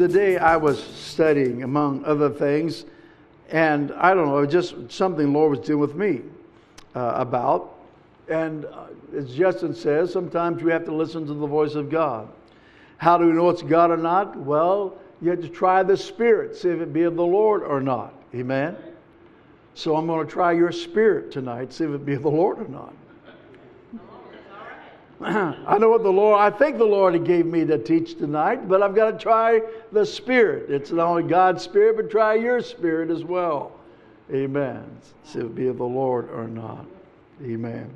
Today I was studying, among other things, and I don't know, just something the Lord was dealing with me about. And as Justin says, sometimes we have to listen to the voice of God. How do we know it's God or not? Well, you have to try the Spirit, see if it be of the Lord or not. Amen? So I'm going to try your spirit tonight, see if it be of the Lord or not. I know what I think the Lord gave me to teach tonight, but I've got to try the Spirit. It's not only God's Spirit, but try your spirit as well. Amen. See if it be of the Lord or not. Amen.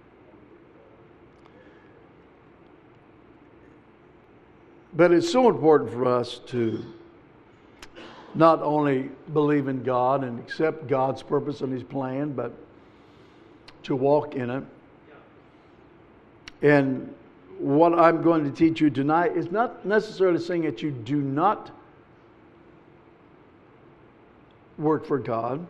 But it's so important for us to not only believe in God and accept God's purpose and His plan, but to walk in it. And what I'm going to teach you tonight is not necessarily saying that you do not work for God,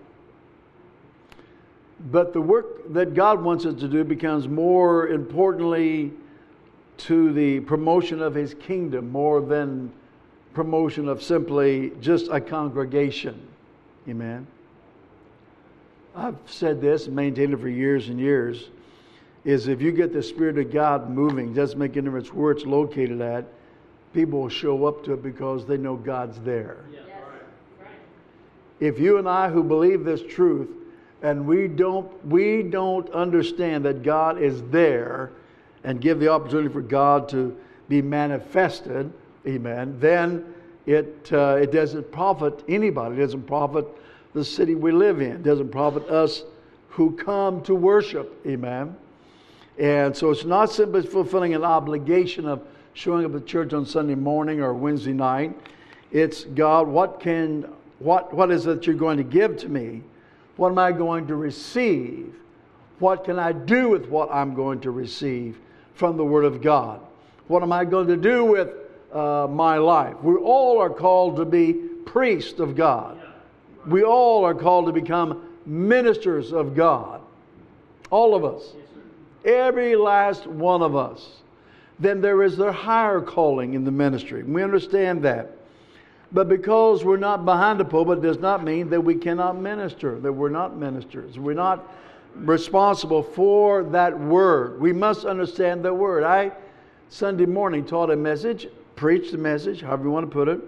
but the work that God wants us to do becomes more importantly to the promotion of His kingdom more than promotion of simply just a congregation. Amen. I've said this and maintained it for years and years, is if you get the Spirit of God moving, doesn't make any difference where it's located at, people will show up to it because they know God's there. Yeah. Right. If you and I who believe this truth and we don't understand that God is there and give the opportunity for God to be manifested, amen, then it doesn't profit anybody. It doesn't profit the city we live in. It doesn't profit us who come to worship, amen. And so it's not simply fulfilling an obligation of showing up at church on Sunday morning or Wednesday night. It's, God, what is it you're going to give to me? What am I going to receive? What can I do with what I'm going to receive from the Word of God? What am I going to do with my life? We all are called to be priests of God. We all are called to become ministers of God. All of us. Every last one of us. Then there is their higher calling in the ministry. We understand that. But because we're not behind the pulpit does not mean that we cannot minister, that we're not ministers. We're not responsible for that word. We must understand that word. I, Sunday morning, taught a message, preached a message, however you want to put it,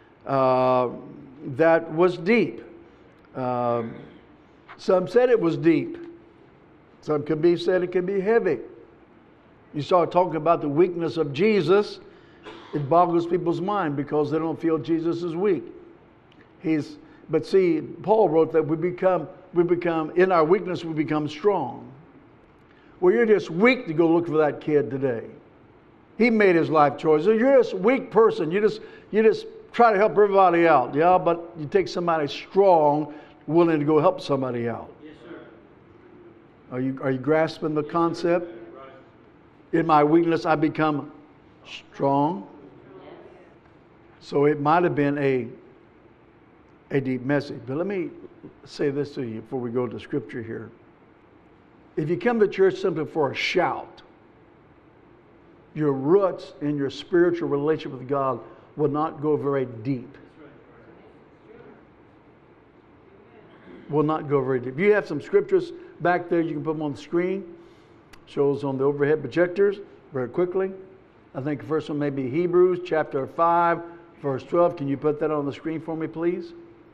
that was deep. Some said it was deep. Some could be said it could be heavy. You start talking about the weakness of Jesus, it boggles people's mind because they don't feel Jesus is weak. But see, Paul wrote that we become in our weakness we become strong. Well, you're just weak to go look for that kid today. He made his life choices. You're just a weak person. You just try to help everybody out. Yeah, but you take somebody strong, willing to go help somebody out. Are you grasping the concept? In my weakness, I become strong. So it might have been a deep message. But let me say this to you before we go to Scripture here. If you come to church simply for a shout, your roots in your spiritual relationship with God will not go very deep. Will not go very deep. You have some scriptures back there, you can put them on the screen. Shows on the overhead projectors very quickly. I think the first one may be Hebrews chapter 5, verse 12. Can you put that on the screen for me, please?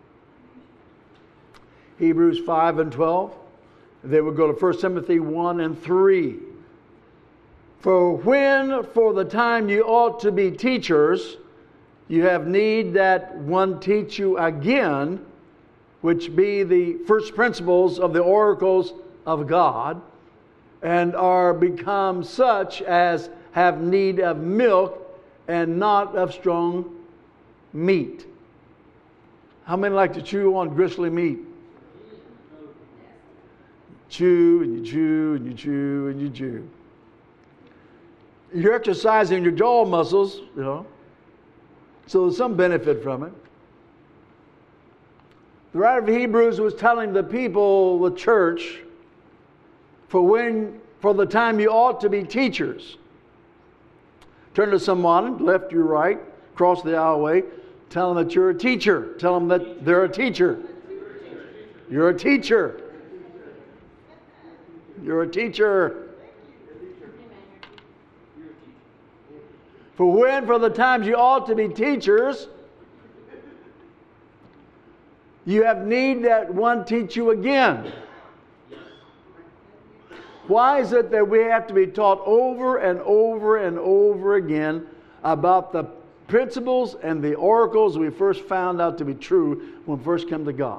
Hebrews 5 and 12. Then we'll go to 1 Timothy 1 and 3. For when for the time you ought to be teachers, you have need that one teach you again, which be the first principles of the oracles of God, and are become such as have need of milk and not of strong meat. How many like to chew on gristly meat? Chew and you chew and you chew and you chew. You're exercising your jaw muscles, you know, so there's some benefit from it. The writer of Hebrews was telling the people, the church, for the time you ought to be teachers. Turn to someone, left or right, across the aisleway. Tell them that you're a teacher. Tell them that they're a teacher. You're a teacher. You're a teacher. For the times you ought to be teachers, you have need that one teach you again. Why is it that we have to be taught over and over and over again about the principles and the oracles we first found out to be true when we first come to God?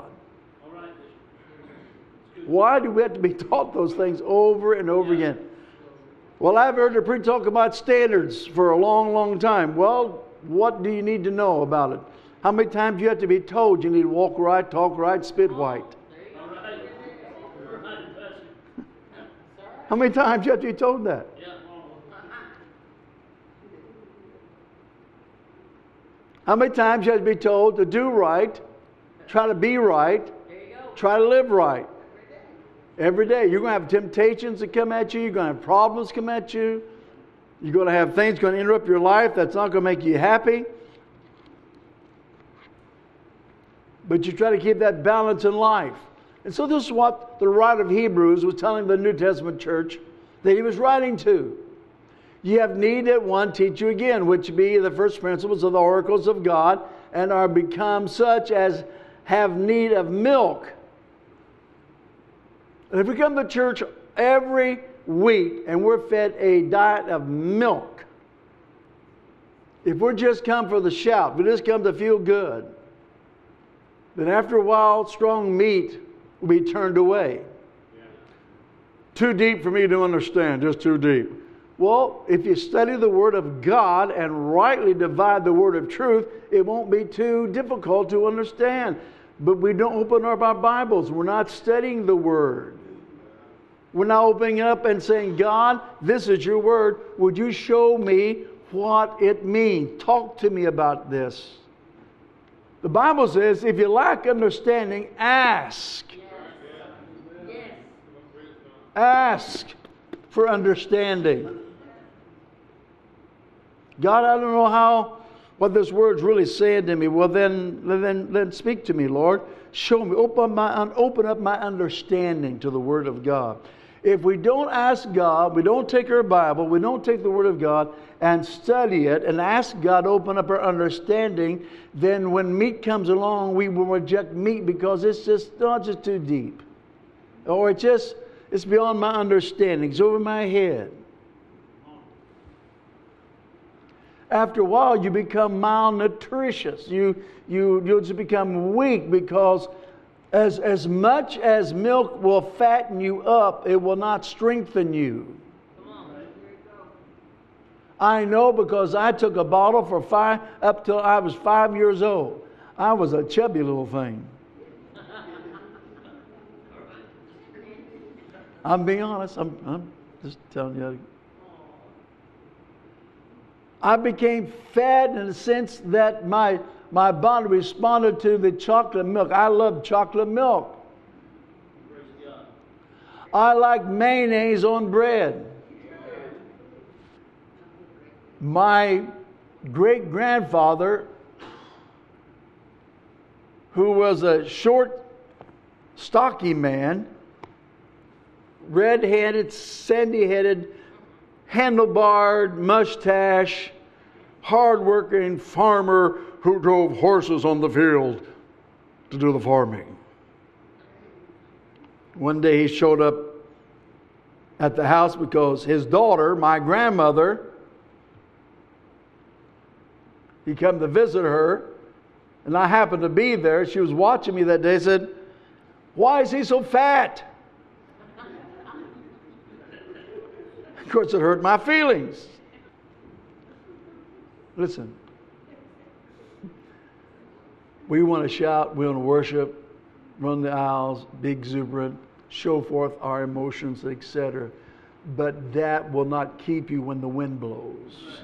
Why do we have to be taught those things over and over again? Well, I've heard the preacher talk about standards for a long, long time. Well, what do you need to know about it? How many times do you have to be told you need to walk right, talk right, spit white? How many times do you have to be told that? How many times do you have to be told to do right, try to be right, try to live right? Every day. You're going to have temptations that come at you. You're going to have problems come at you. You're going to have things going to interrupt your life that's not going to make you happy. But you try to keep that balance in life. And so this is what the writer of Hebrews was telling the New Testament church that he was writing to. You have need that one teach you again, which be the first principles of the oracles of God, and are become such as have need of milk. And if we come to church every week and we're fed a diet of milk, if we're just come for the shout, we just come to feel good, then after a while, strong meat will be turned away. Yeah. Too deep for me to understand, just too deep. Well, if you study the Word of God and rightly divide the Word of truth, it won't be too difficult to understand. But we don't open up our Bibles. We're not studying the Word. We're not opening up and saying, God, this is your Word. Would you show me what it means? Talk to me about this. The Bible says, if you lack understanding, ask. Yes. Ask for understanding. God, I don't know what this word's really saying to me. Well, then speak to me, Lord. Show me. Open up my understanding to the Word of God. If we don't ask God, we don't take our Bible, we don't take the Word of God and study it and ask God to open up our understanding, then when meat comes along, we will reject meat because it's just too deep. Or it's beyond my understanding. It's over my head. After a while, you become malnutritious. You'll just become weak because as much as milk will fatten you up, it will not strengthen you. I know because I took a bottle up till I was 5 years old. I was a chubby little thing. I'm being honest. I'm just telling you. I became fat in the sense that my body responded to the chocolate milk. I love chocolate milk. I like mayonnaise on bread. My great-grandfather, who was a short, stocky man, red-headed, sandy-headed, handlebarred, mustache, hard-working farmer who drove horses on the field to do the farming. One day he showed up at the house because his daughter, my grandmother, he come to visit her, and I happened to be there. She was watching me that day. Said, "Why is he so fat?" Of course, it hurt my feelings. Listen, we want to shout, we want to worship, run the aisles, be exuberant, show forth our emotions, etc. But that will not keep you when the wind blows.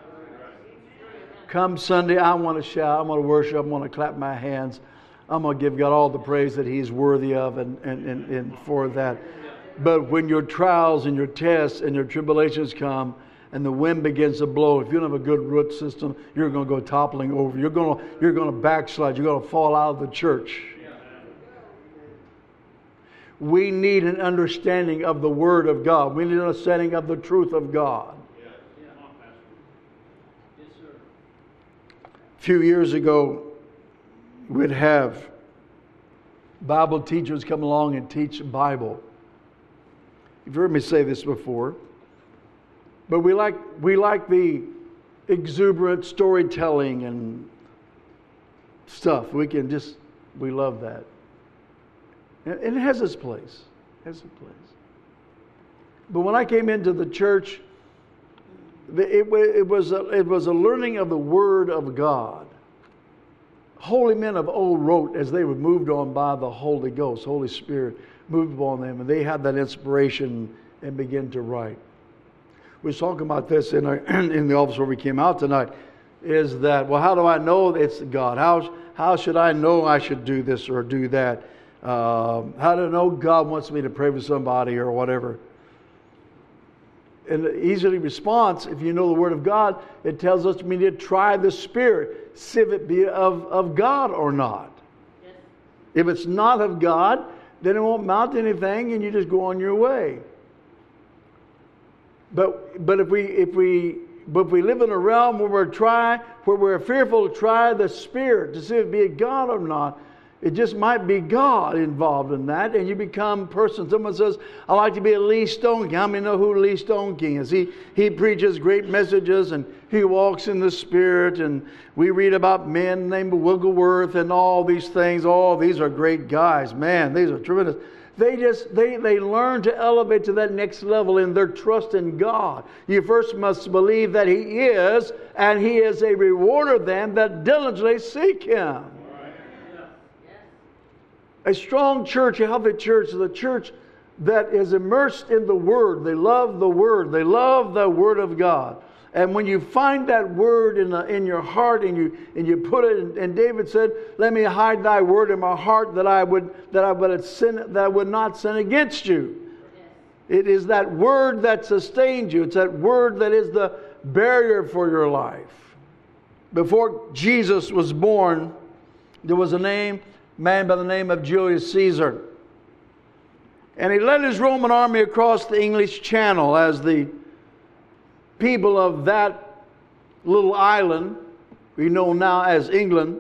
Come Sunday, I want to shout, I want to worship, I want to clap my hands. I'm going to give God all the praise that He's worthy of and for that. But when your trials and your tests and your tribulations come, and the wind begins to blow, if you don't have a good root system, you're going to go toppling over. You're going to backslide. You're going to fall out of the church. We need an understanding of the Word of God. We need an understanding of the truth of God. A few years ago, we'd have Bible teachers come along and teach Bible. You've heard me say this before. But we like the exuberant storytelling and stuff. We love that. And it has its place. But when I came into the church, it was a learning of the Word of God. Holy men of old wrote as they were moved on by the Holy Ghost. Holy Spirit moved upon them, and they had that inspiration and began to write. We were talking about this in the office where we came out tonight. Is that, well, how do I know it's God? How should I know I should do this or do that? How do I know God wants me to pray for somebody or whatever? And the easy response, if you know the Word of God, it tells us we need to try the Spirit, see if it be of God or not. Yes. If it's not of God, then it won't mount to anything, and you just go on your way. But if we live in a realm where we're fearful to try the Spirit to see if it be a God or not, it just might be God involved in that, and you become a person. Someone says, "I like to be a Lee Stone King." How many know who Lee Stone King is? He preaches great messages, and he walks in the Spirit. And we read about men named Wigglesworth and all these things. Oh, these are great guys, man. These are tremendous. They learn to elevate to that next level in their trust in God. You first must believe that He is, and He is a rewarder of them that diligently seek Him. A strong church, a healthy church, is a church that is immersed in the Word. They love the Word. They love the Word of God. And when you find that Word in your heart and you put it, and David said, "Let me hide Thy Word in my heart that I would not sin against You." It is that Word that sustains you. It's that Word that is the barrier for your life. Before Jesus was born, there was a man by the name of Julius Caesar. And he led his Roman army across the English Channel as the people of that little island, we know now as England,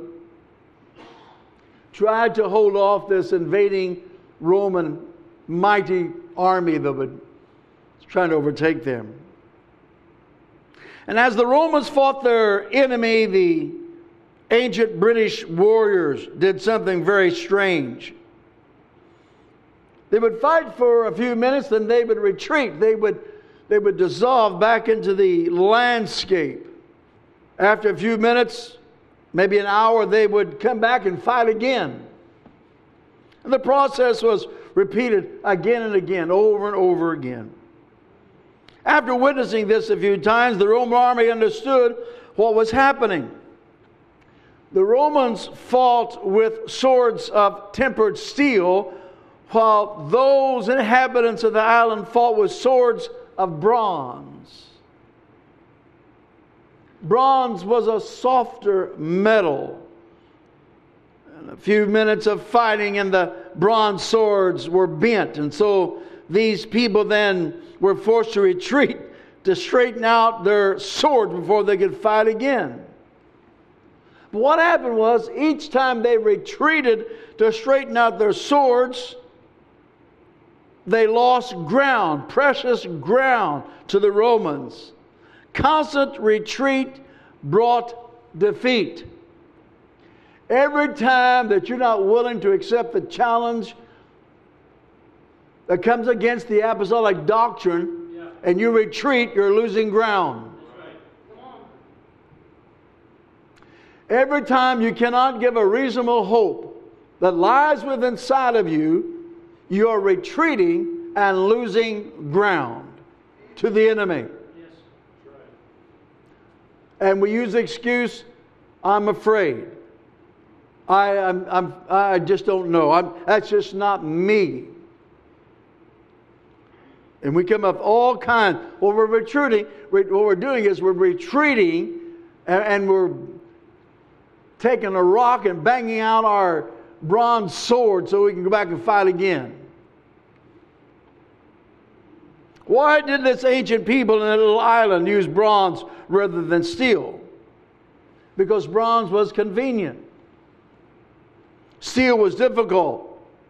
tried to hold off this invading Roman mighty army that was trying to overtake them. And as the Romans fought their enemy, the ancient British warriors did something very strange. They would fight for a few minutes, then they would retreat. They would dissolve back into the landscape. After a few minutes, maybe an hour, they would come back and fight again. And the process was repeated again and again, over and over again. After witnessing this a few times, the Roman army understood what was happening. The Romans fought with swords of tempered steel, while those inhabitants of the island fought with swords of bronze. Bronze was a softer metal. And a few minutes of fighting and the bronze swords were bent. And so these people then were forced to retreat to straighten out their swords before they could fight again. But what happened was, each time they retreated to straighten out their swords, they lost ground, precious ground, to the Romans. Constant retreat brought defeat. Every time that you're not willing to accept the challenge that comes against the apostolic doctrine, and you retreat, you're losing ground. Every time you cannot give a reasonable hope that lies within inside of you, you are retreating and losing ground to the enemy. Yes. And we use the excuse, "I'm afraid. I just don't know. That's just not me." And we come up all kinds. What we're retreating, what we're doing is we're retreating and we're taking a rock and banging out our bronze sword so we can go back and fight again. Why did this ancient people in a little island use bronze rather than steel? Because bronze was convenient. Steel was difficult.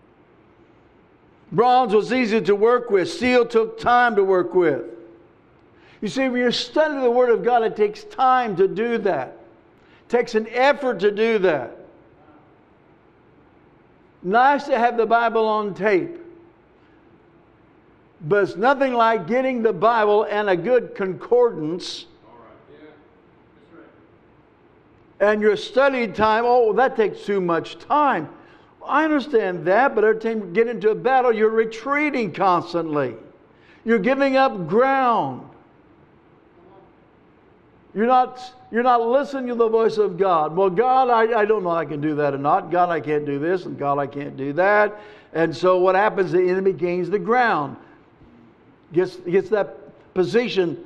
Bronze was easy to work with. Steel took time to work with. You see, when you study the Word of God, it takes time to do that. It takes an effort to do that. Nice to have the Bible on tape. But it's nothing like getting the Bible and a good concordance. And your study time, that takes too much time. I understand that, but every time you get into a battle, you're retreating constantly. You're giving up ground. You're not listening to the voice of God. Well, God, I don't know if I can do that or not. God, I can't do this, and God, I can't do that. And so what happens, the enemy gains the ground. Gets that position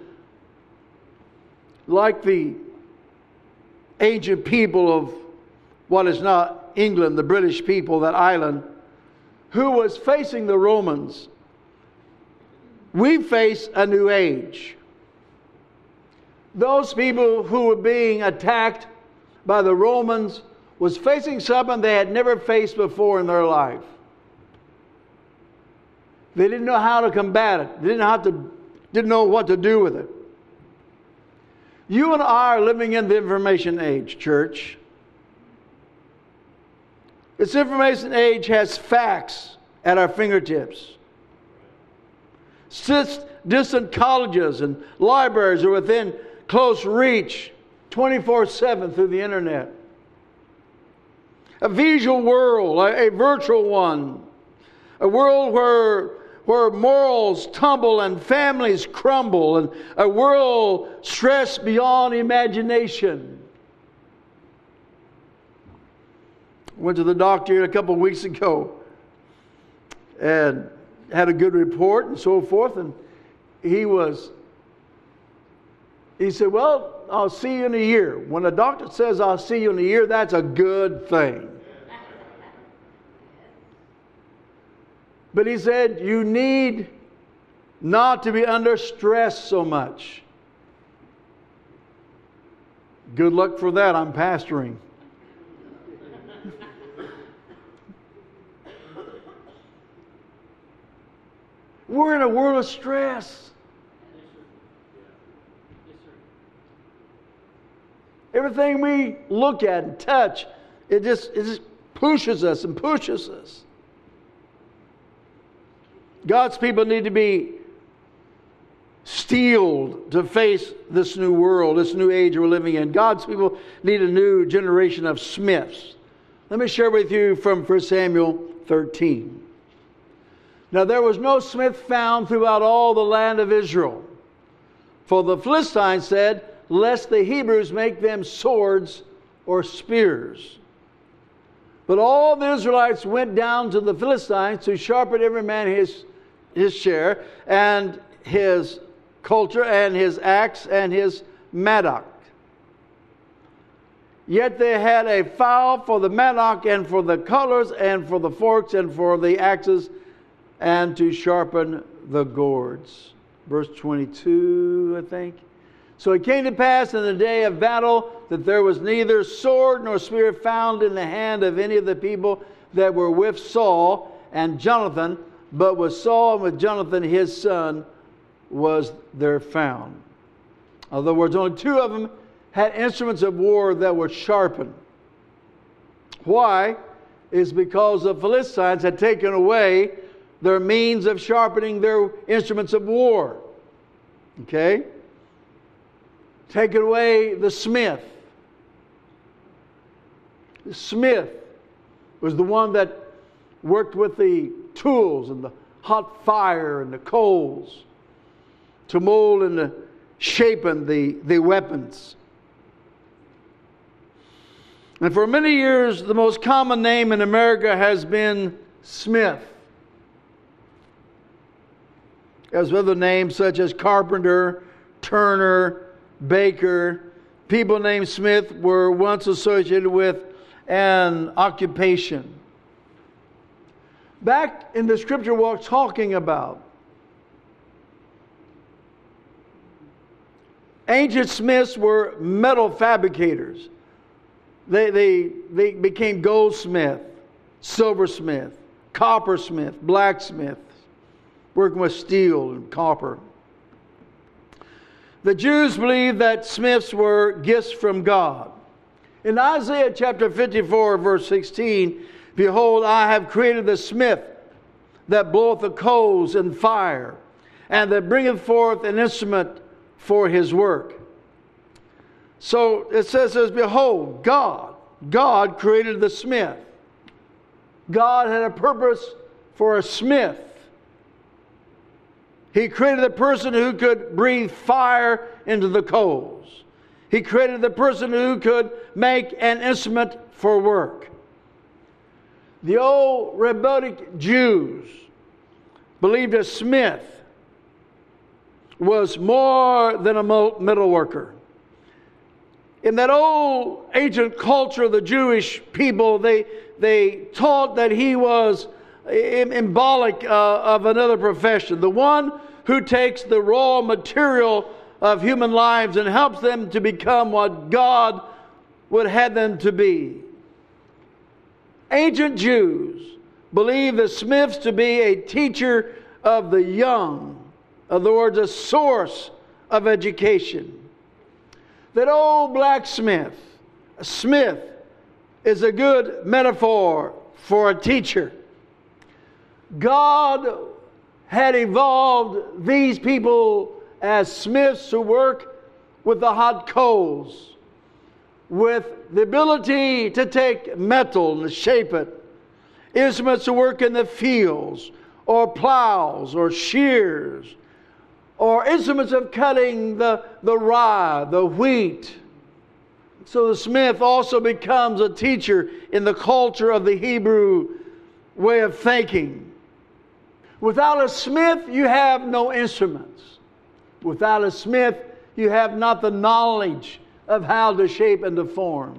like the ancient people of what is now England, the British people, that island, who was facing the Romans. We face a new age. Those people who were being attacked by the Romans was facing something they had never faced before in their life. They didn't know how to combat it. They didn't know what to do with it. You and I are living in the information age, church. This information age has facts at our fingertips. Distant colleges and libraries are within close reach 24/7 through the internet. A visual world, a virtual one. A world where morals tumble and families crumble, and a world stressed beyond imagination. Went to the doctor a couple of weeks ago and had a good report and so forth, and he said, well, I'll see you in a year. When a doctor says I'll see you in a year, that's a good thing. But he said, you need not to be under stress so much. Good luck for that. I'm pastoring. We're in a world of stress. Everything we look at and touch, it just pushes us and pushes us. God's people need to be steeled to face this new world, this new age we're living in. God's people need a new generation of smiths. Let me share with you from 1 Samuel 13. Now there was no smith found throughout all the land of Israel. For the Philistines said, lest the Hebrews make them swords or spears. But all the Israelites went down to the Philistines to sharpen every man his share, and his coulter, and his axe, and his mattock. Yet they had a file for the mattock, and for the colors, and for the forks, and for the axes, and to sharpen the gourds. Verse 22, I think. So it came to pass in the day of battle that there was neither sword nor spear found in the hand of any of the people that were with Saul and Jonathan, but with Saul and with Jonathan his son was there found. In other words, only two of them had instruments of war that were sharpened. Why? Is because the Philistines had taken away their means of sharpening their instruments of war. Okay? Taken away the smith. The smith was the one that worked with the tools and the hot fire and the coals to mold and to shapen the weapons. And for many years, the most common name in America has been Smith. as other names such as carpenter, turner, baker. People named Smith were once associated with an occupation. Back in the scripture we're talking about, ancient smiths were metal fabricators. They became goldsmith, silversmith, coppersmith, blacksmith, working with steel and copper. The Jews believed that smiths were gifts from God. In Isaiah chapter 54, verse 16, behold, I have created the smith that bloweth the coals in fire, and that bringeth forth an instrument for his work. So it says, behold, God created the smith. God had a purpose for a smith. He created the person who could breathe fire into the coals. He created the person who could make an instrument for work. The old rabbinic Jews believed a smith was more than a metal worker. In that old ancient culture of the Jewish people, they taught that he was symbolic of another profession. The one who takes the raw material of human lives and helps them to become what God would have them to be. Ancient Jews believed the smiths to be a teacher of the young. In other words, a source of education. That old blacksmith, a smith, is a good metaphor for a teacher. God had evolved these people as smiths who work with the hot coals, with the ability to take metal and shape it, instruments to work in the fields, or plows, or shears, or instruments of cutting the rye, the wheat. So the smith also becomes a teacher in the culture of the Hebrew way of thinking. Without a smith, you have no instruments. Without a smith, you have not the knowledge of how to shape and to form.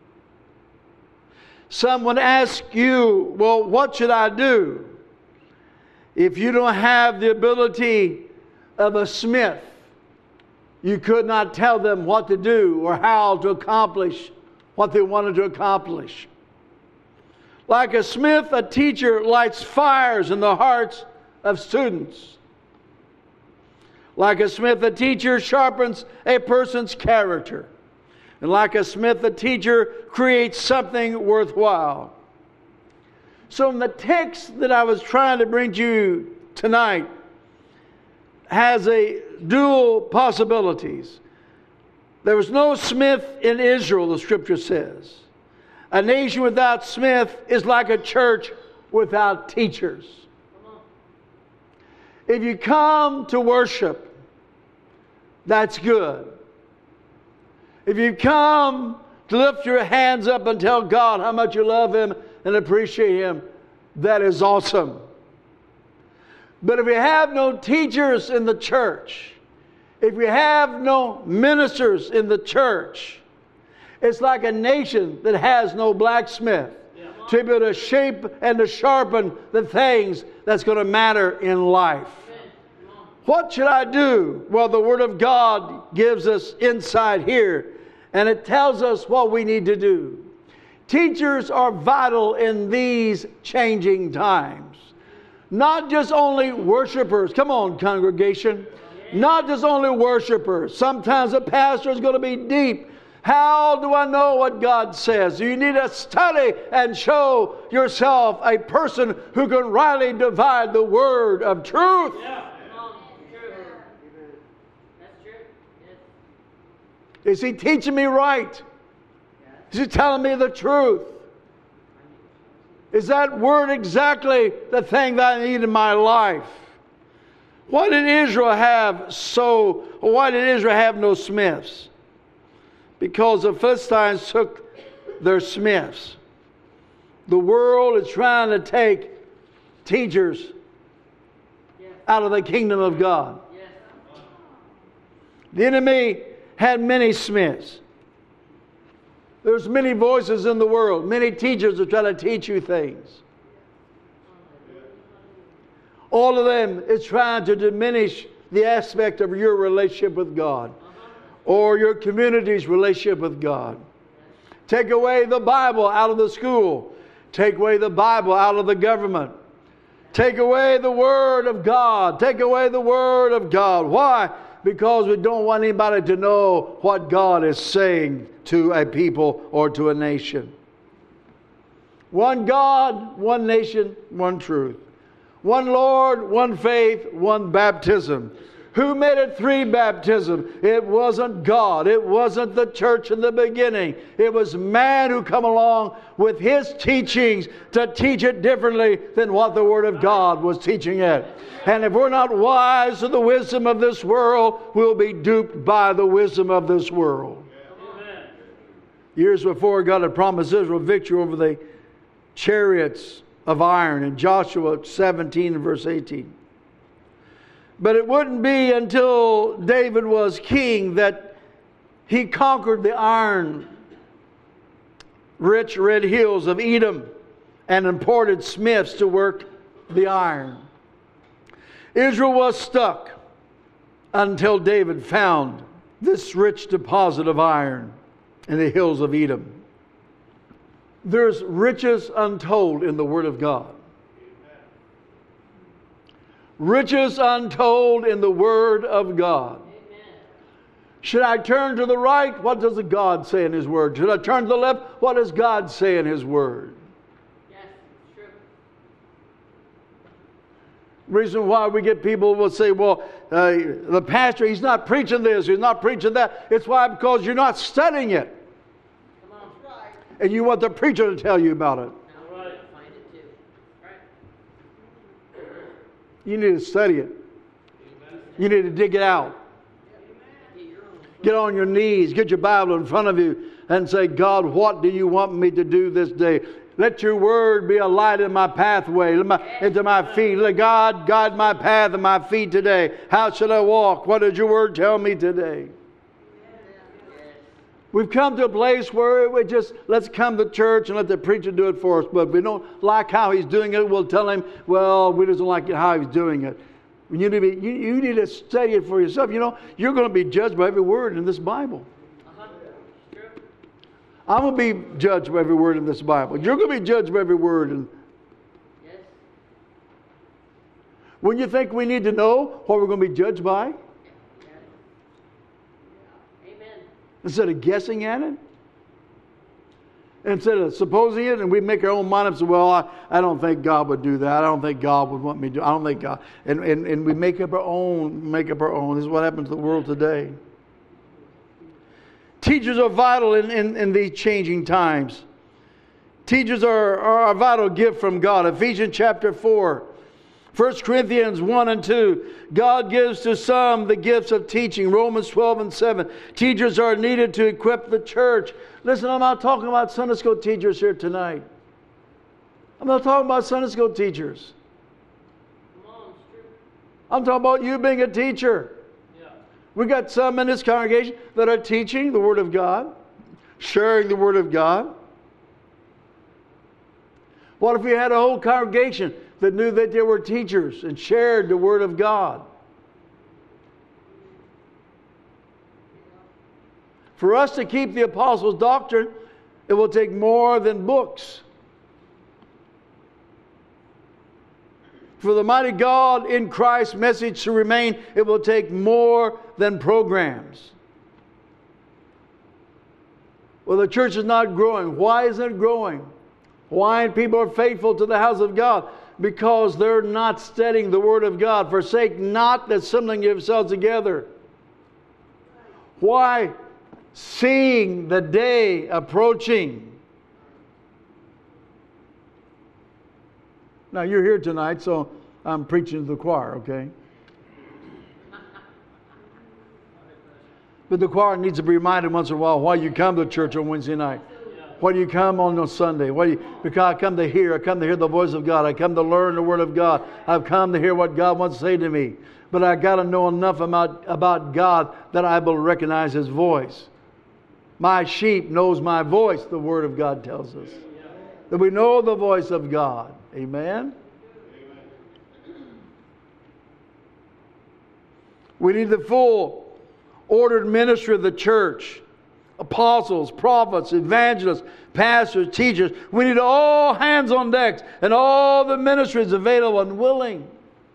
Someone asks you, well, what should I do? If you don't have the ability of a smith, you could not tell them what to do or how to accomplish what they wanted to accomplish. Like a smith, a teacher lights fires in the hearts of students. Like a smith, a teacher sharpens a person's character. And like a smith, a teacher creates something worthwhile. So in the text that I was trying to bring to you tonight has a dual possibilities. There was no smith in Israel, the scripture says. A nation without smith is like a church without teachers. If you come to worship, that's good. If you come to lift your hands up and tell God how much you love Him and appreciate Him, that is awesome. But if you have no teachers in the church, if you have no ministers in the church, it's like a nation that has no blacksmith to be able to shape and to sharpen the things that's going to matter in life. What should I do? Well, the Word of God gives us insight here, and it tells us what we need to do. Teachers are vital in these changing times. Not just only worshipers. Come on, congregation. Not just only worshipers. Sometimes a pastor is going to be deep. How do I know what God says? You need to study and show yourself a person who can rightly divide the word of truth. Yeah. That's true. Is he teaching me right? Is he telling me the truth? Is that word exactly the thing that I need in my life? Why did Israel have no smiths? Because the Philistines took their smiths. The world is trying to take teachers out of the kingdom of God. The enemy had many smiths. There's many voices in the world. Many teachers are trying to teach you things. All of them is trying to diminish the aspect of your relationship with God or your community's relationship with God. Take away the Bible out of the school. Take away the Bible out of the government. Take away the Word of God. Take away the Word of God. Why? Because we don't want anybody to know what God is saying to a people or to a nation. One God, one nation, one truth. One Lord, one faith, one baptism. Who made it 3 baptisms? It wasn't God. It wasn't the church in the beginning. It was man who come along with his teachings to teach it differently than what the Word of God was teaching it. And if we're not wise to the wisdom of this world, we'll be duped by the wisdom of this world. Amen. Years before, God had promised Israel victory over the chariots of iron in Joshua 17 and verse 18. But it wouldn't be until David was king that he conquered the iron rich red hills of Edom and imported smiths to work the iron. Israel was stuck until David found this rich deposit of iron in the hills of Edom. There's riches untold in the Word of God. Riches untold in the Word of God. Amen. Should I turn to the right? What does God say in His Word? Should I turn to the left? What does God say in His Word? Yes, true. Reason why we get people will say, well, the pastor, he's not preaching this, he's not preaching that. It's why? Because you're not studying it. Come on. Right. And you want the preacher to tell you about it. You need to study it. You need to dig it out. Get on your knees. Get your Bible in front of you and say, God, what do you want me to do this day? Let your word be a light in my pathway, into my feet. Let God guide my path and my feet today. How should I walk? What does your word tell me today? We've come to a place where we just, let's come to church and let the preacher do it for us. But if we don't like how he's doing it, we'll tell him, well, we just don't like how he's doing it. You need to study it for yourself. You know, you're going to be judged by every word in this Bible. I'm going to be judged by every word in this Bible. You're going to be judged by every word. Yes. When you think we need to know what we're going to be judged by? Instead of guessing at it, instead of supposing it, and we make our own mind up and say, well, I don't think God would do that. I don't think God would want me to do. I don't think God. And we make up our own. This is what happens to the world today. Teachers are vital in these changing times. Teachers are a vital gift from God. Ephesians chapter 4. 1 Corinthians 1 and 2. God gives to some the gifts of teaching. Romans 12 and 7. Teachers are needed to equip the church. Listen, I'm not talking about Sunday school teachers here tonight. I'm not talking about Sunday school teachers. I'm talking about you being a teacher. Yeah. We got some in this congregation that are teaching the Word of God, sharing the Word of God. What if we had a whole congregation that knew that they were teachers and shared the Word of God? For us to keep the apostles' doctrine, it will take more than books. For the mighty God in Christ's message to remain, it will take more than programs. Well, the church is not growing. Why isn't it growing? Why aren't people faithful to the house of God? Because they're not studying the Word of God. Forsake not the assembling yourselves together. Why? Seeing the day approaching. Now, you're here tonight, so I'm preaching to the choir, okay? But the choir needs to be reminded once in a while why you come to church on Wednesday night. Why do you come on Sunday? Because I come to hear. I come to hear the voice of God. I come to learn the Word of God. I've come to hear what God wants to say to me. But I got to know enough about God that I will recognize His voice. My sheep knows my voice, the Word of God tells us. That we know the voice of God. Amen? We need the full ordered ministry of the church. Apostles, prophets, evangelists, pastors, teachers. We need all hands on deck and all the ministries available and willing.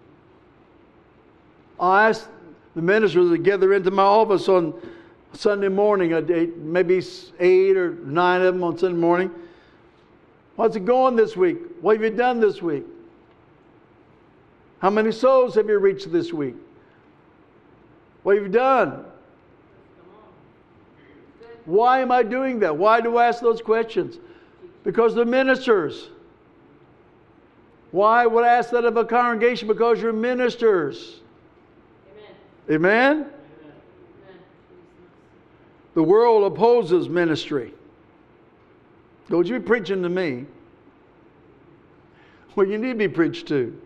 I asked the ministers to gather into my office on Sunday morning, maybe 8 or 9 of them on Sunday morning. How's it going this week? What have you done this week? How many souls have you reached this week? What have you done? Why am I doing that? Why do I ask those questions? Because they're ministers. Why would I ask that of a congregation? Because you're ministers. Amen? Amen? The world opposes ministry. Don't you be preaching to me. Well, you need to be preached to.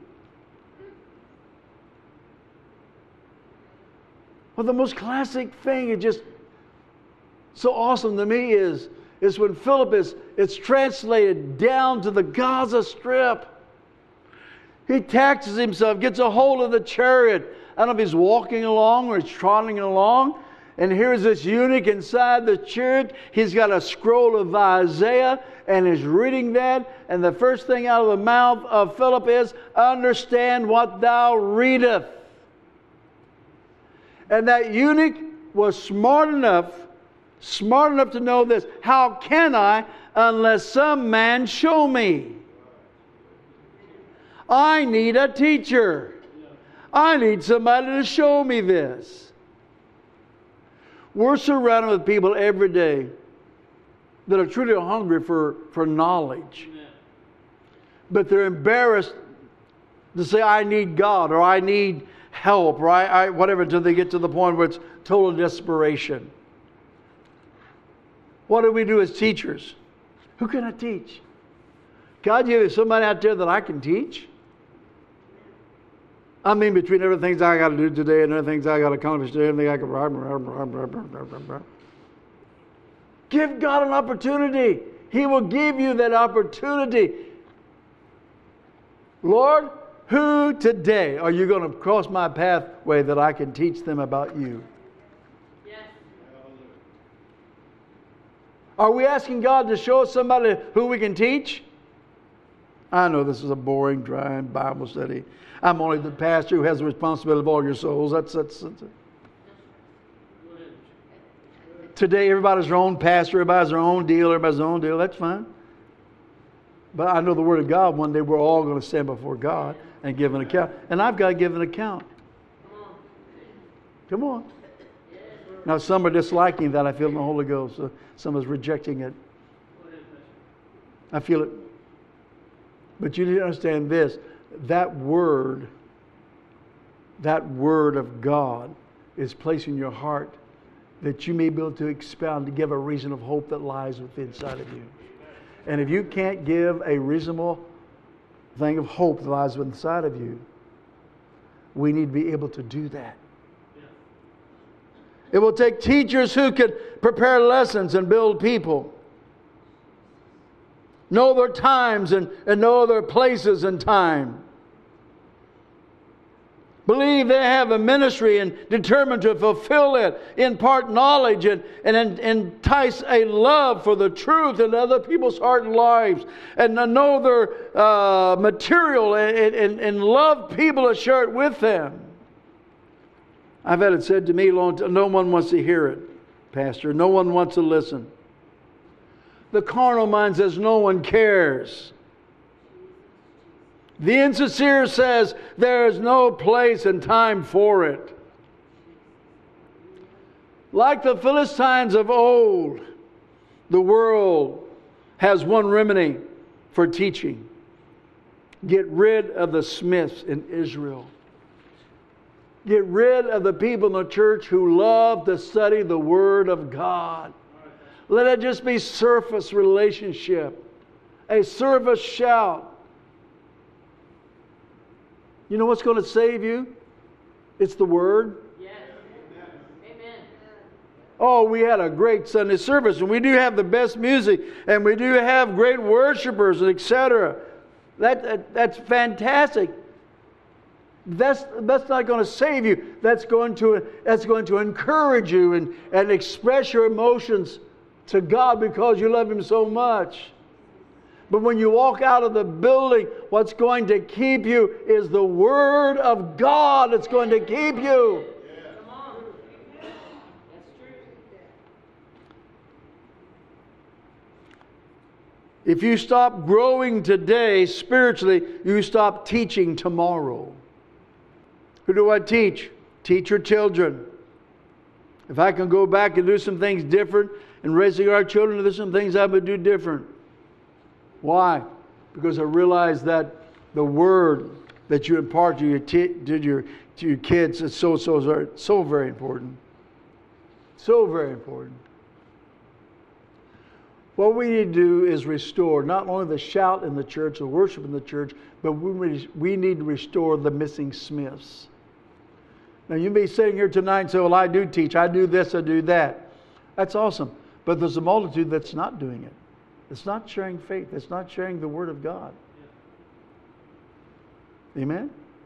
Well, the most classic thing, is just so awesome to me is when Philip it's translated down to the Gaza Strip. He taxes himself, gets a hold of the chariot. I don't know if he's walking along or he's trotting along. And here's this eunuch inside the chariot. He's got a scroll of Isaiah and is reading that. And the first thing out of the mouth of Philip is, understand what thou readest. And that eunuch was smart enough to know this. How can I unless some man show me? I need a teacher. I need somebody to show me this. We're surrounded with people every day that are truly hungry for knowledge. But they're embarrassed to say, I need God, or I need help, or I whatever, until they get to the point where it's total desperation. What do we do as teachers? Who can I teach? God, you have somebody out there that I can teach? I mean, between everything I got to do today and everything I got to accomplish today, everything I can... Give God an opportunity. He will give you that opportunity. Lord, who today are you going to cross my pathway that I can teach them about you? Yes. Are we asking God to show us somebody who we can teach? I know this is a boring, dry Bible study. I'm only the pastor who has the responsibility of all your souls. That's it. Today, everybody's their own pastor, everybody's their own deal, That's fine. But I know the Word of God, one day we're all going to stand before God and give an account. And I've got to give an account. Come on. Now, some are disliking that, I feel in the Holy Ghost. So some is rejecting it. I feel it. But you need to understand this. That word of God is placed in your heart that you may be able to expound, to give a reason of hope that lies within inside of you. And if you can't give a reasonable thing of hope that lies inside of you, we need to be able to do that. It will take teachers who can prepare lessons and build people. Know their times and know their places and time. Believe they have a ministry and determined to fulfill it. Impart knowledge and entice a love for the truth in other people's heart and lives. And know their material and love people to share it with them. I've had it said to me, no one wants to hear it, Pastor. No one wants to listen. The carnal mind says no one cares. The insincere says there is no place and time for it. Like the Philistines of old, the world has one remedy for teaching. Get rid of the Smiths in Israel. Get rid of the people in the church who love to study the Word of God. Let it just be surface relationship. A surface shout. You know what's going to save you? It's the Word. Yes. Amen. Oh, we had a great Sunday service, and we do have the best music, and we do have great worshipers, etc. That's fantastic. That's not going to save you. That's going to encourage you and express your emotions to God because you love Him so much. But when you walk out of the building, what's going to keep you is the Word of God. It's going to keep you. Come on. That's true. If you stop growing today spiritually, you stop teaching tomorrow. Who do I teach? Teach your children. If I can go back and do some things different in raising our children, there's some things I would do different. Why? Because I realize that the Word that you impart to your kids is so very important. So very important. What we need to do is restore not only the shout in the church, the worship in the church, but we need to restore the missing Smiths. Now you may be sitting here tonight and say, well, I do teach, I do this, I do that. That's awesome. But there's a multitude that's not doing it. It's not sharing faith. It's not sharing the Word of God. Amen?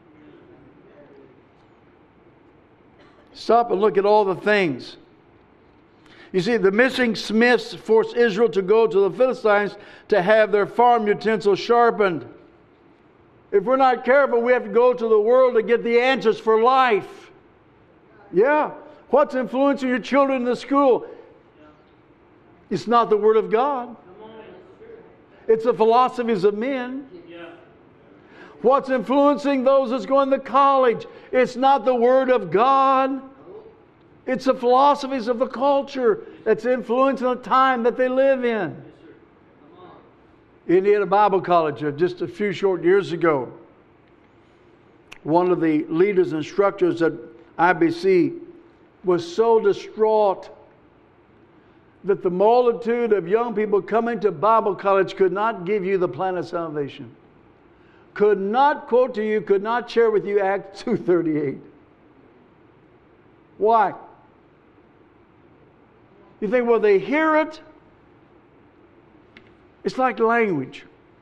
Stop and look at all the things. You see, the missing Smiths forced Israel to go to the Philistines to have their farm utensils sharpened. If we're not careful, we have to go to the world to get the answers for life. Yeah. What's influencing your children in the school? It's not the Word of God. It's the philosophies of men. What's influencing those that's going to college? It's not the Word of God. It's the philosophies of the culture that's influencing the time that they live in. Indiana Bible College, just a few short years ago, one of the leaders, instructors at IBC was so distraught that the multitude of young people coming to Bible college could not give you the plan of salvation. Could not quote to you, could not share with you Acts 2:38. Why? You think, well, they hear it. It's like language.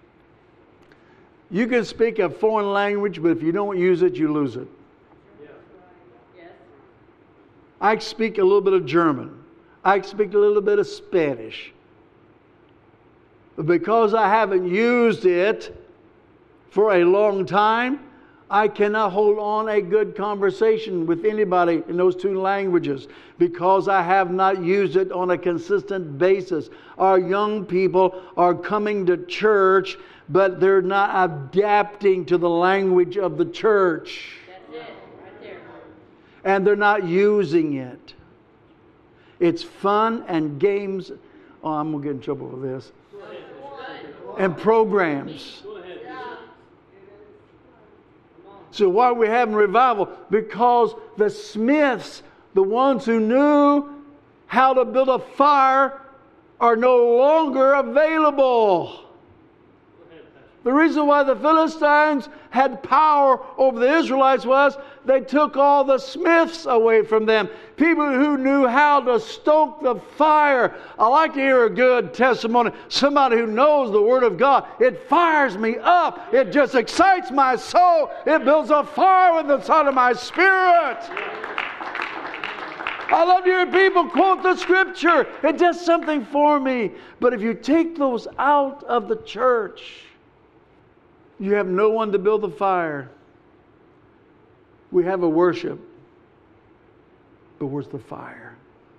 You can speak a foreign language, but if you don't use it, you lose it. Yes. I speak a little bit of German. I speak a little bit of Spanish. But because I haven't used it for a long time, I cannot hold on a good conversation with anybody in those two languages because I have not used it on a consistent basis. Our young people are coming to church, but they're not adapting to the language of the church. That's it, right there. And they're not using it. It's fun and games. Oh, I'm going to get in trouble for this. And programs. So why are we having revival? Because the Smiths, the ones who knew how to build a fire, are no longer available. The reason why the Philistines had power over the Israelites was they took all the Smiths away from them. People who knew how to stoke the fire. I like to hear a good testimony. Somebody who knows the Word of God. It fires me up. It just excites my soul. It builds a fire inside of my spirit. I love to hear people quote the Scripture. It does something for me. But if you take those out of the church, you have no one to build the fire. We have a worship, but where's the fire?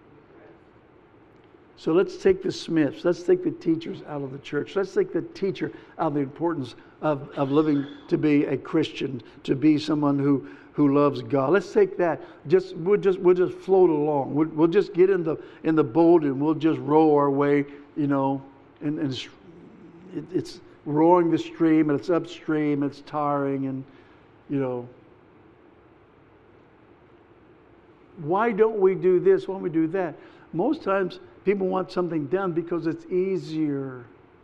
So let's take the Smiths, let's take the teachers out of the church. Let's take the teacher out of the importance of living to be a Christian, to be someone who loves God. Let's take that. We'll just float along. We'll just get in the boat and we'll just row our way, and it's roaring the stream and it's upstream, it's tiring, and why don't we do this? Why don't we do that? Most times People want something done because it's easier.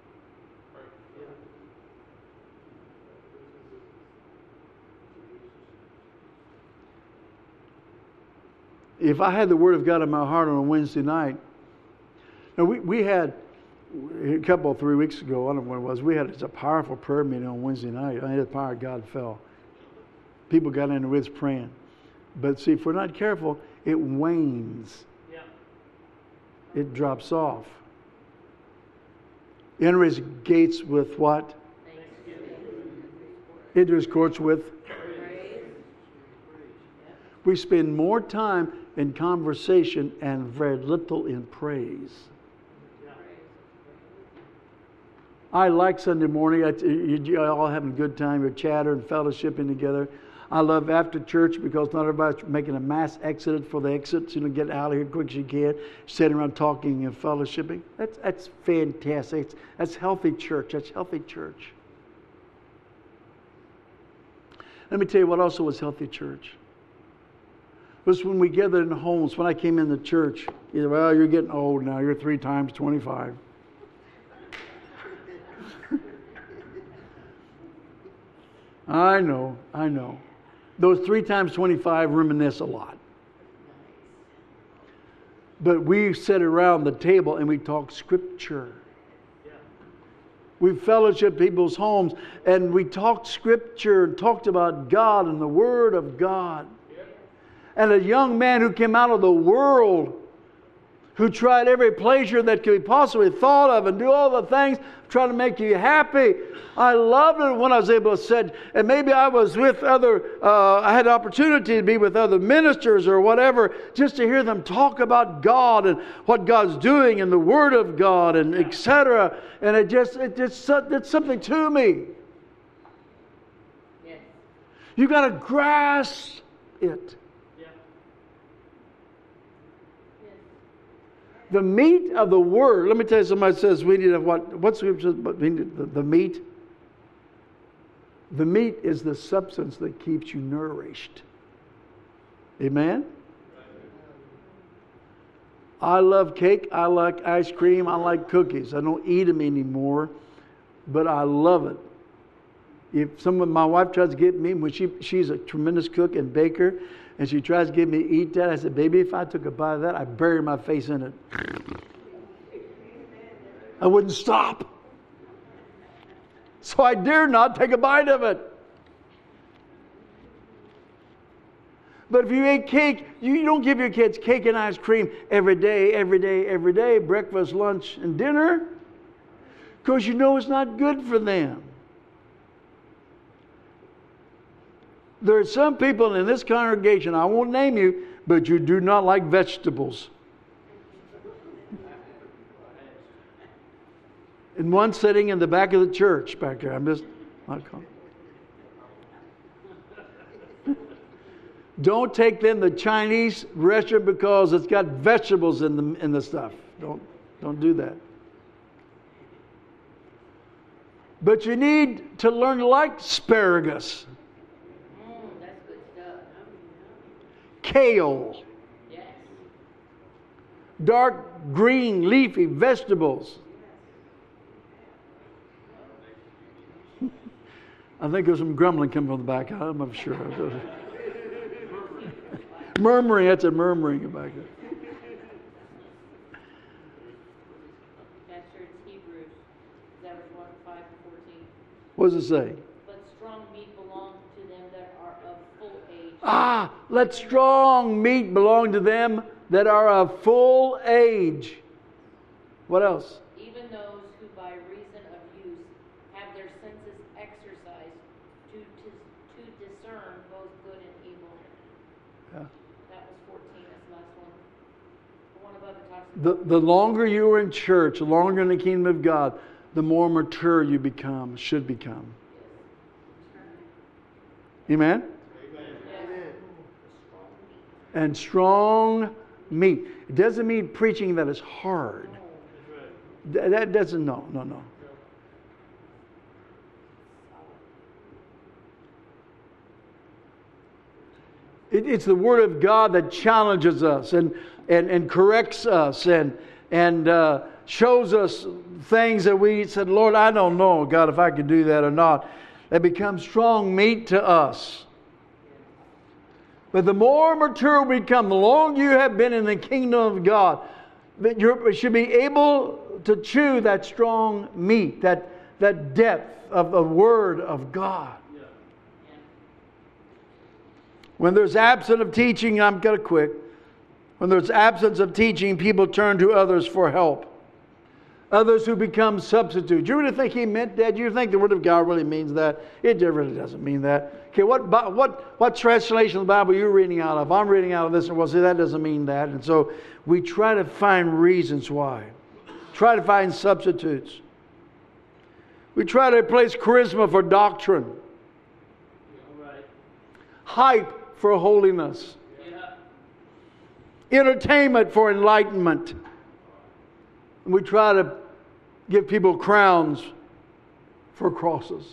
If I had the Word of God in my heart on a Wednesday night, now we had a couple 3 weeks ago, I don't know when it was, we had a powerful prayer meeting on Wednesday night. I mean, the power of God fell. People got into it praying. But see, if we're not careful, it wanes. Yeah. It drops off. Enter his gates with what? Enter his courts with praise. We spend more time in conversation and very little in praise. I like Sunday morning. You all having a good time. You're chattering, fellowshipping together. I love after church because not everybody's making a mass exodus for the exits. Get out of here as quick as you can. Sitting around talking and fellowshipping. That's fantastic. That's healthy church. That's healthy church. Let me tell you what also was healthy church. It was when we gathered in homes. When I came in the church, well, you're getting old now. You're 3 times 25. I know. Those 3 times 25 reminisce a lot. But we sat around the table and we talked Scripture. We fellowshiped people's homes and we talked Scripture and talked about God and the Word of God. And a young man who came out of the world, who tried every pleasure that could be possibly thought of and do all the things trying to make you happy. I loved it when I was able to sit, and maybe I was with I had the opportunity to be with other ministers or whatever, just to hear them talk about God and what God's doing and the Word of God and etc. And it did something to me. Yes. You got to grasp it. The meat of the Word. Let me tell you, somebody says we need what Scripture says, but we need the meat. The meat is the substance that keeps you nourished. Amen? I love cake. I like ice cream. I like cookies. I don't eat them anymore, but I love it. If my wife tries to get me, when she's a tremendous cook and baker, and she tries to get me to eat that, I said, baby, if I took a bite of that, I'd bury my face in it. I wouldn't stop. So I dare not take a bite of it. But if you ate cake, you don't give your kids cake and ice cream every day, breakfast, lunch, and dinner, because you know it's not good for them. There are some people in this congregation, I won't name you, but you do not like vegetables. And one sitting in the back of the church back there. I'm just not calling. Don't take them to the Chinese restaurant because it's got vegetables in the stuff. Don't do that. But you need to learn to like asparagus. That's good stuff. Kale. Yes. Dark green leafy vegetables. I think there's some grumbling coming from the back. I'm not sure. Murmuring. That's a murmuring back there. Pastor, it's Hebrews. Is that verse 1, 5 and 14? What does it say? But strong meat belongs to them that are of full age. Let strong meat belong to them that are of full age. What else? Even those who by reason of use have their senses exercised to discern both good and evil. Yeah. That was 14, that's the last one. The one above it talks about. The longer you are in church, the longer in the kingdom of God, the more mature you should become. Amen? Amen. And strong meat. It doesn't mean preaching that is hard. That doesn't, no. It's the Word of God that challenges us and corrects us and and shows us things that we said, Lord, I don't know, God, if I could do that or not. They become strong meat to us. But the more mature we become, the longer you have been in the kingdom of God, that you should be able to chew that strong meat, that depth of the Word of God. When there's absence of teaching, I'm going to quit. When there's absence of teaching, people turn to others for help. Others who become substitutes. You really think he meant that? You think the Word of God really means that? It really doesn't mean that. Okay, what translation of the Bible are you reading out of? I'm reading out of this, and well, see, that doesn't mean that. And so we try to find reasons why. Try to find substitutes. We try to replace charisma for doctrine. Hype for holiness. Entertainment for enlightenment. And we try to give people crowns for crosses.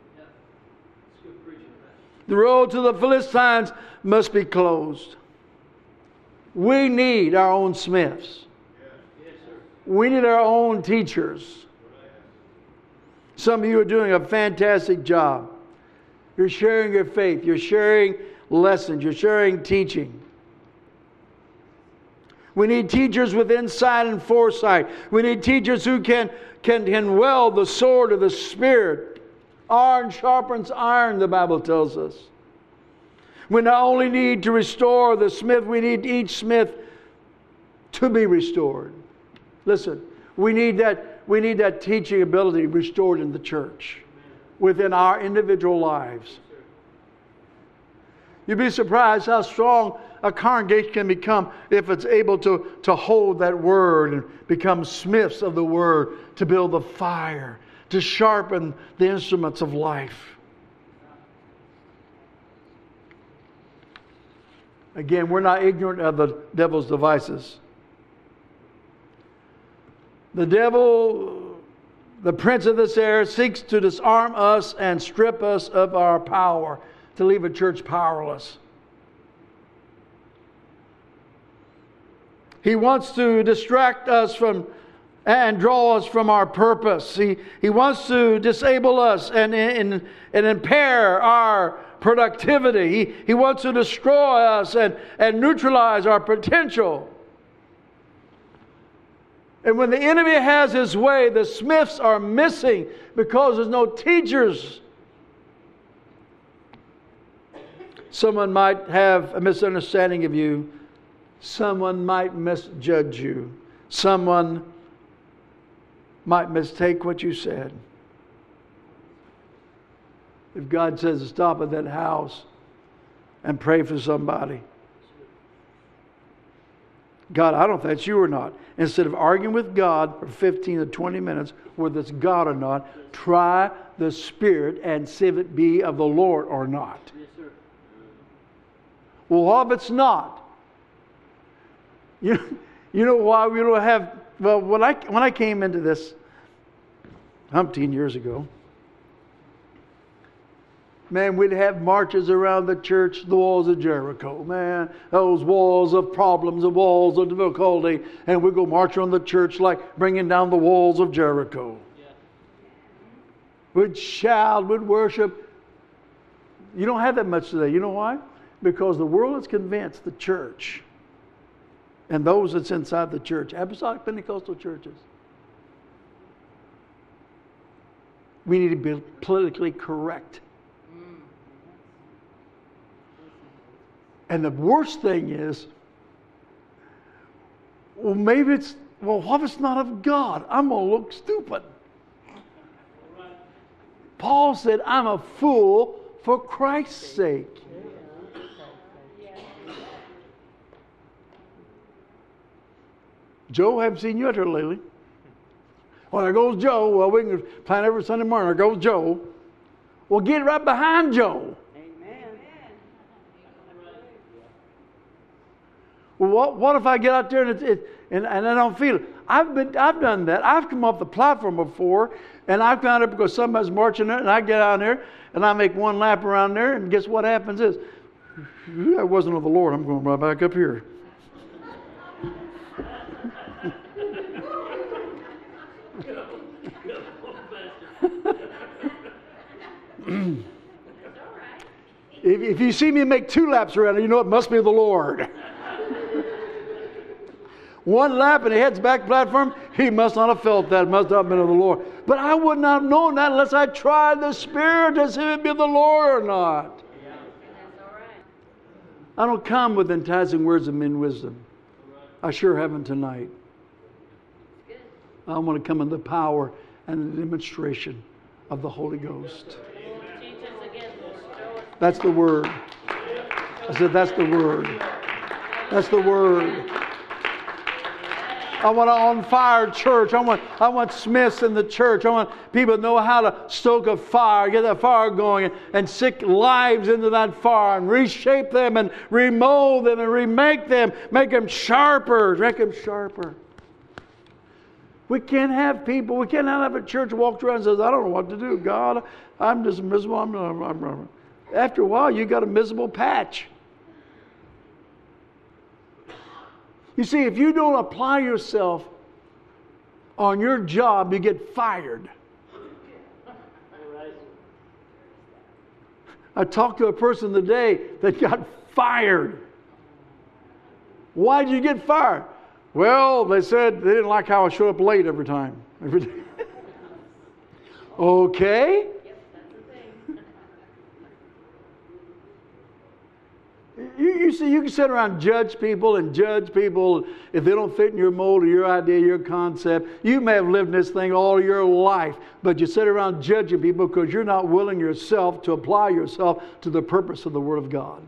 The road to the Philistines must be closed. We need our own Smiths. We need our own teachers. Some of you are doing a fantastic job. You're sharing your faith. You're sharing lessons. You're sharing teaching. We need teachers with insight and foresight. We need teachers who can wield the sword of the Spirit. Iron sharpens iron, the Bible tells us. We not only need to restore the smith, we need each smith to be restored. Listen, we need that teaching ability restored in the church, within our individual lives. You'd be surprised how strong a congregation can become if it's able to hold that word and become smiths of the word, to build the fire, to sharpen the instruments of life. Again, we're not ignorant of the devil's devices. The devil, the prince of this air, seeks to disarm us and strip us of our power, to leave a church powerless. He wants to distract us from and draw us from our purpose. He wants to disable us and impair our productivity. He wants to destroy us and neutralize our potential. And when the enemy has his way, the smiths are missing because there's no teachers. Someone might have a misunderstanding of you. Someone might misjudge you. Someone might mistake what you said. If God says to stop at that house and pray for somebody, God, I don't know if that's you or not. Instead of arguing with God for 15 to 20 minutes, whether it's God or not, try the Spirit and see if it be of the Lord or not. Yes, sir. Well, what if it's not? You know why we don't have... Well, when I came into this umpteen years ago, man, we'd have marches around the church, the walls of Jericho. Man, those walls of problems, the walls of difficulty. And we'd go march around the church like bringing down the walls of Jericho. Yeah. We'd shout, we'd worship. You don't have that much today. You know why? Because the world is convinced the church and those that's inside the church, apostolic Pentecostal churches, we need to be politically correct. And the worst thing is, what if it's not of God? I'm going to look stupid. Paul said, I'm a fool for Christ's sake. Joe, haven't seen you out here lately. Well, there goes Joe. Well, we can plan every Sunday morning. There goes Joe. Well, get right behind Joe. Well, what if I get out there and I don't feel it? I've done that. I've come off the platform before, and I've gone up because somebody's marching there, and I get out there, and I make one lap around there, and guess what happens is, that wasn't of the Lord. I'm going right back up here. If you see me make 2 laps around it, you know it must be the Lord. 1 lap and he heads back platform, he must not have felt that. It must not have been of the Lord. But I would not have known that unless I tried the Spirit to see if it be of the Lord or not. I don't come with enticing words of men wisdom. I sure haven't tonight. I want to come in the power and the demonstration of the Holy Ghost. That's the Word. I said, that's the Word. That's the Word. I want an on-fire church. I want Smiths in the church. I want people to know how to stoke a fire, get that fire going, and sick lives into that fire, and reshape them, and remold them, and remake them, make them sharper, We can't have people, we cannot have a church that walks around and says, I don't know what to do. God, I'm just miserable. After a while, you got a miserable patch. You see, if you don't apply yourself on your job, you get fired. I talked to a person today that got fired. Why did you get fired? Well, they said they didn't like how I show up late every time. Okay. You see, you can sit around and judge people if they don't fit in your mold or your idea, your concept. You may have lived this thing all your life, but you sit around judging people because you're not willing yourself to apply yourself to the purpose of the Word of God.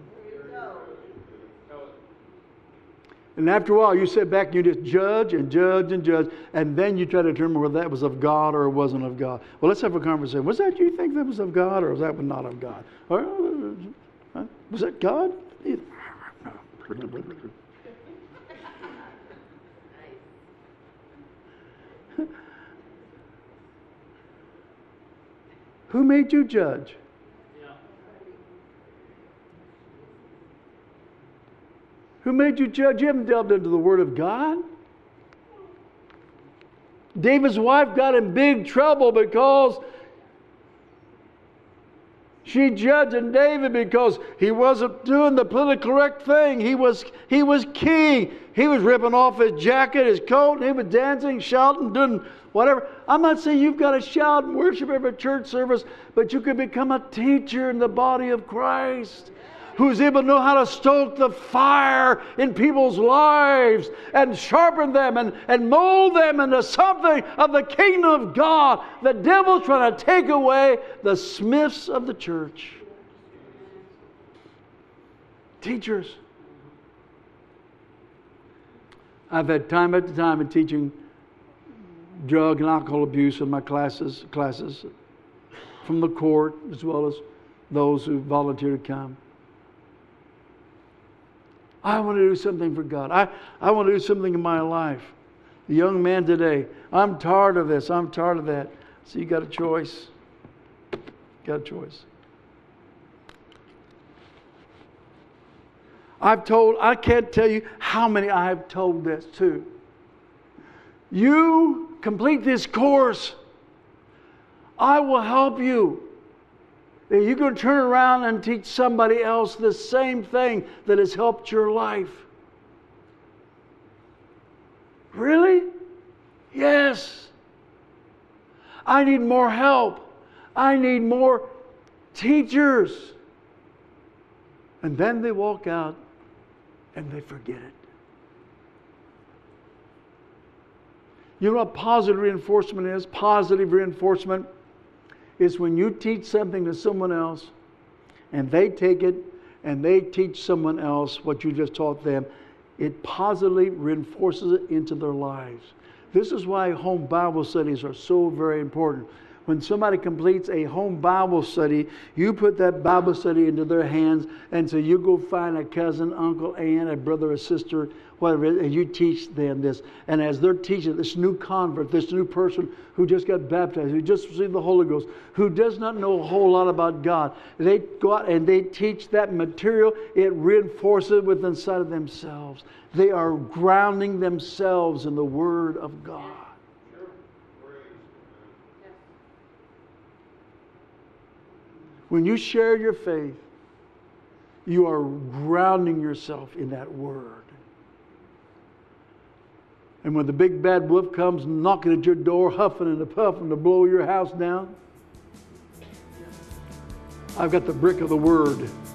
And after a while, you sit back and you just judge, and then you try to determine whether that was of God or it wasn't of God. Well, let's have a conversation. Was that you think that was of God, or was that not of God? Or, was that God? Who made you judge? Who made you judge? You haven't delved into the Word of God. David's wife got in big trouble because she judging David because he wasn't doing the politically correct thing. He was king. He was ripping off his jacket, his coat, and he was dancing, shouting, doing whatever. I'm not saying you've got to shout and worship every church service, but you can become a teacher in the body of Christ who's able to know how to stoke the fire in people's lives and sharpen them and mold them into something of the kingdom of God. The devil's trying to take away the Smiths of the church. Teachers. I've had time after time in teaching drug and alcohol abuse in my classes from the court as well as those who volunteer to come. I want to do something for God. I want to do something in my life. The young man today, I'm tired of this. I'm tired of that. So you got a choice. Got a choice. I can't tell you how many I have told this to. You complete this course. I will help you. You can turn around and teach somebody else the same thing that has helped your life. Really? Yes. I need more help. I need more teachers. And then they walk out and they forget it. You know what positive reinforcement is? Positive reinforcement is when you teach something to someone else and they take it and they teach someone else what you just taught them. It positively reinforces it into their lives. This is why home Bible studies are so very important. When somebody completes a home Bible study, you put that Bible study into their hands, and so you go find a cousin, uncle, aunt, a brother, a sister, whatever it is, and you teach them this. And as they're teaching this new convert, this new person who just got baptized, who just received the Holy Ghost, who does not know a whole lot about God, they go out and they teach that material. It reinforces it within inside of themselves. They are grounding themselves in the Word of God. When you share your faith, you are grounding yourself in that Word. And when the big bad wolf comes knocking at your door, huffing and puffing to blow your house down, I've got the brick of the Word